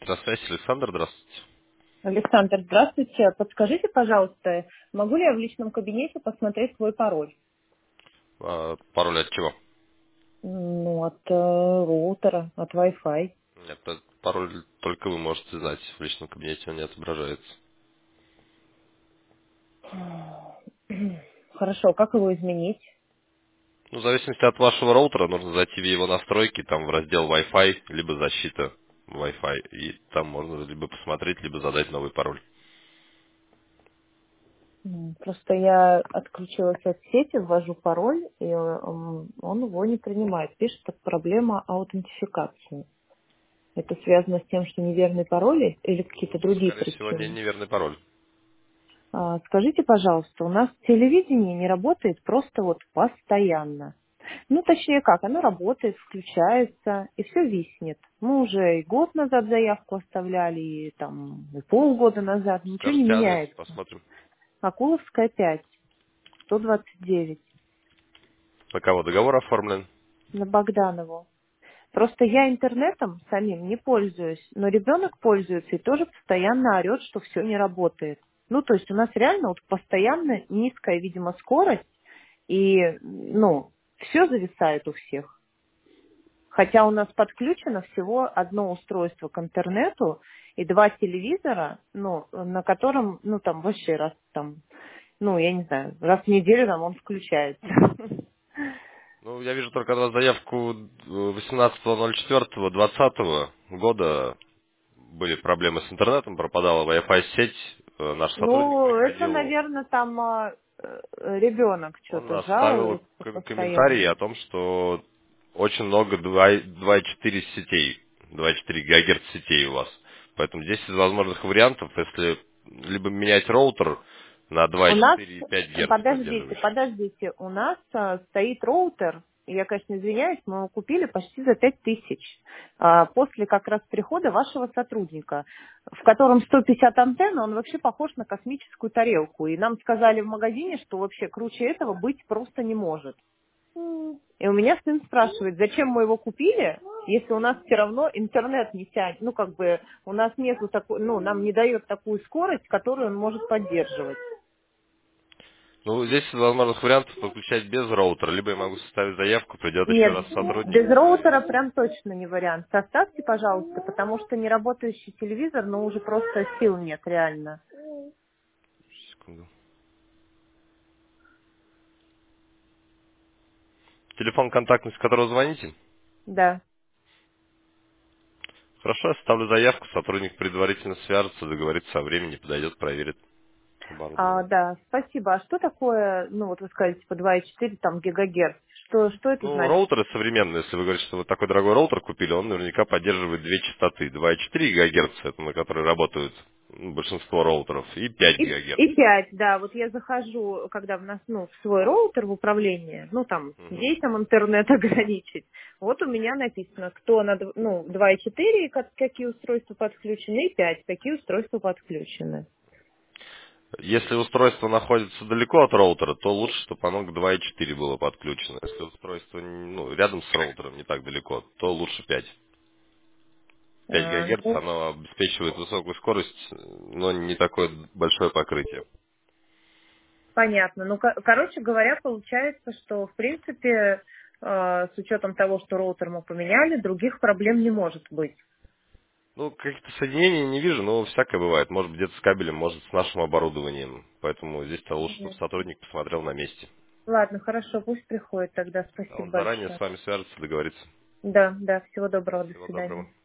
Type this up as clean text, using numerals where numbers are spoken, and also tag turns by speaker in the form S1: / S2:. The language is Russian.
S1: на связи, Александр, здравствуйте.
S2: Александр, здравствуйте. Подскажите, пожалуйста, могу ли я в личном кабинете посмотреть свой пароль?
S1: Пароль от чего?
S2: Ну, от роутера, от Wi-Fi.
S1: Это пароль только вы можете знать, в личном кабинете он не отображается.
S2: Хорошо, как его изменить?
S1: Ну, в зависимости от вашего роутера, нужно зайти в его настройки, там в раздел Wi-Fi, либо защита Wi-Fi, и там можно либо посмотреть, либо задать новый пароль.
S2: Просто я отключилась от сети, ввожу пароль, и он его не принимает. Пишет, что проблема аутентификации. Это связано с тем, что неверный пароль или какие-то
S1: Ну,
S2: другие
S1: скорее всего,
S2: причины?
S1: неверный пароль.
S2: Скажите, пожалуйста, у нас телевидение не работает просто вот постоянно. Ну, точнее как, оно работает, включается, и все виснет. Мы уже и год назад заявку оставляли, и там и полгода назад, ничего не
S1: Скажите адрес,
S2: меняется.
S1: посмотрим.
S2: Акуловская 5, 129,
S1: На кого договор оформлен?
S2: на Богданову. Просто я интернетом самим не пользуюсь, но ребенок пользуется и тоже постоянно орет, что все не работает. Ну, то есть у нас реально вот постоянно низкая, видимо, скорость, и, ну, все зависает у всех. Хотя у нас подключено всего одно устройство к интернету и два телевизора, ну, на котором, ну, там вообще раз там, ну, я не знаю, раз в неделю там он включается.
S1: Ну, я вижу только от вас заявку 18.04.2020 года. Были проблемы с интернетом, пропадала Wi-Fi сеть. Наш сотрудник
S2: Ну, это,
S1: приходил,
S2: наверное, там ребенок
S1: он
S2: что-то
S1: оставил
S2: жалуется
S1: комментарий
S2: постоянно.
S1: о том, что очень много 2,4 сетей, 2,4 ГГц сетей у вас. Поэтому здесь из возможных вариантов, если либо менять роутер на
S2: У нас,
S1: 2,4 и 5 Гц выдерживающий.
S2: подождите, у нас стоит роутер, я, конечно, извиняюсь, мы его купили почти за 5000 после как раз прихода вашего сотрудника, в котором 150 антенн, он вообще похож на космическую тарелку. И нам сказали в магазине, что вообще круче этого быть просто не может. И у меня сын спрашивает, зачем мы его купили, если у нас все равно интернет не тянет, ну как бы у нас нету такой, ну нам не дает такую скорость, которую он может поддерживать.
S1: Ну, здесь из возможных вариантов подключать без роутера, либо я могу составить заявку, придет еще
S2: Нет,
S1: раз сотрудник.
S2: без роутера прям точно не вариант. Составьте, пожалуйста, потому что неработающий телевизор, ну уже просто сил нет реально.
S1: Секунду. Телефон контактный, с которого звоните?
S2: Да.
S1: Хорошо, я составлю заявку, сотрудник предварительно свяжется, договорится о времени, подойдет, проверит оборудование.
S2: Да, спасибо. А что такое, ну вот вы сказали, типа 2,4 там гигагерц? Что это
S1: Ну,
S2: значит?
S1: роутеры современные, если вы говорите, что вы такой дорогой роутер купили, он наверняка поддерживает две частоты. 2,4 ГГц, это на которые работают большинство роутеров, и 5 ГГц.
S2: И 5, да. Вот я захожу, когда в нас, ну, в свой роутер в управление, ну, там,
S1: Мгм.
S2: детям интернет ограничить. Вот у меня написано, кто на, 2,4, какие устройства подключены, и 5, какие устройства подключены.
S1: Если устройство находится далеко от роутера, то лучше, чтобы оно к 2,4 было подключено. Если устройство ну, рядом с роутером, не так далеко, то лучше 5. 5 ГГц,
S2: Ну,
S1: оно обеспечивает высокую скорость, но не такое большое покрытие.
S2: понятно. Ну, короче говоря, получается, что, в принципе, с учетом того, что роутер мы поменяли, других проблем не может быть.
S1: Ну, каких-то соединений не вижу, но всякое бывает. Может где-то с кабелем, может с нашим оборудованием. Поэтому здесь-то лучше, чтобы сотрудник посмотрел на месте.
S2: Ладно, хорошо, пусть приходит тогда.
S1: А
S2: Спасибо
S1: он заранее
S2: большое.
S1: с вами свяжется, договорится.
S2: Да, да, всего доброго, до
S1: Всего
S2: свидания.
S1: доброго.